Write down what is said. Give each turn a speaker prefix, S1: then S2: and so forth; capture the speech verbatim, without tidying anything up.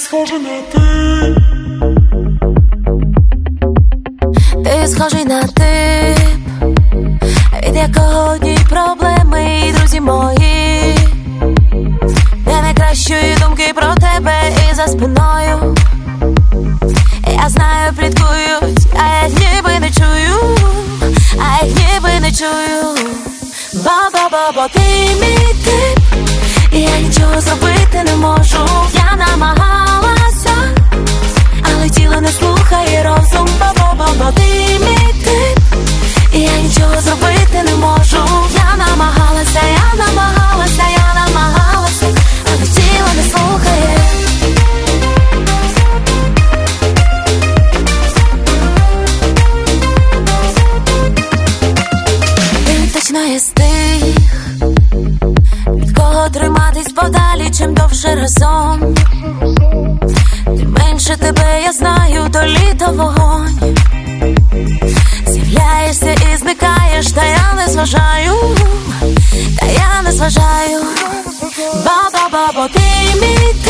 S1: схожий на ти.
S2: Ти схожий на тип, від якого одні проблеми, і друзі мої не найкращої думки про тебе і за спиною. Я знаю, пліткують, а я ніби не чую, а я ніби не чую. Ба-ба-ба-ба, ти мій тип, і я нічого зробити не можу. Я намагалася, але тіло не слухає розум. Ба-ба-ба-ба, ти мій тип, і я нічого зробити не можу. Я намагалася, я намагалася, я намагалася, але тіло не слухає. Він точно є з тих, від кого триматись подалі, чим довше разом. Тим менше тебе я знаю, то літо вогонь. З'являєшся і зникаєш, та я не зважаю, та я не зважаю. Ба-ба-ба-ба, ти мій